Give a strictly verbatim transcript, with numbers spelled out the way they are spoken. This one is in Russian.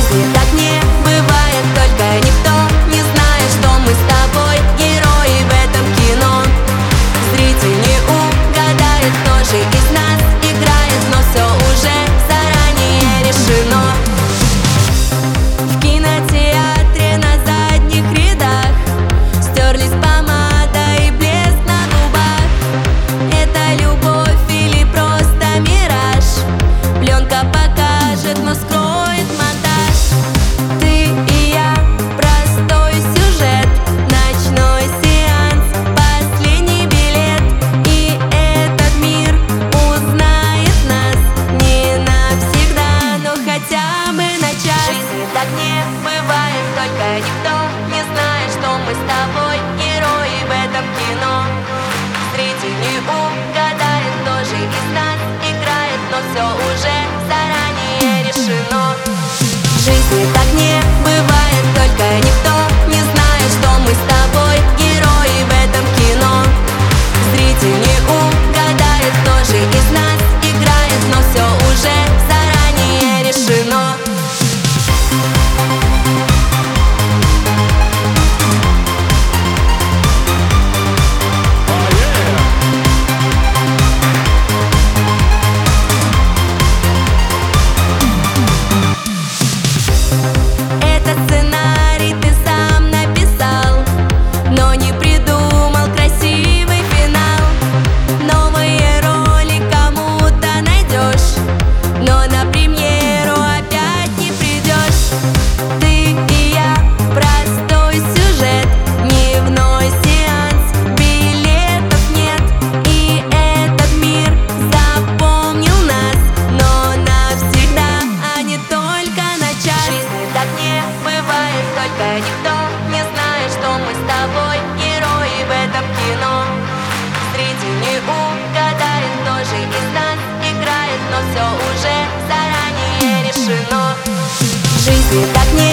жизни так не бывает, только никто не знает, что мы с тобой герои в этом кино. Зритель не угадает, кто же из нас играет, но все уже заранее решено. В кинотеатре на задних рядах стерлись помада и блеск на губах. Это любовь или просто мираж? Пленка покажет, но скроет монтаж. Ты и я, простой сюжет, ночной сеанс, последний билет. И этот мир узнает нас не навсегда, но хотя бы на час. В жизни так не бывает, только никто не знает, что мы с тобой герои в этом кино. Зритель не угадает, кто же из нас играет, но все уже заранее решено. В жизни так не бывает, только никто не знает, что мы с тобой герои в этом кино. Зритель не угадает, кто же из нас играет, но все уже заранее решено. Этот сценарий ты сам написал, но не придумал красивый финал. Новые роли кому-то найдешь, но на премьеру опять не придешь. Ты и я, простой сюжет, дневной сеанс, билетов нет. И этот мир запомнил нас, но навсегда, а не только на час. В жизни так не бывает, только никто не знает, что мы с тобой герои в этом кино. Зритель не угадает, кто же из нас играет, но все уже заранее решено. В жизни так не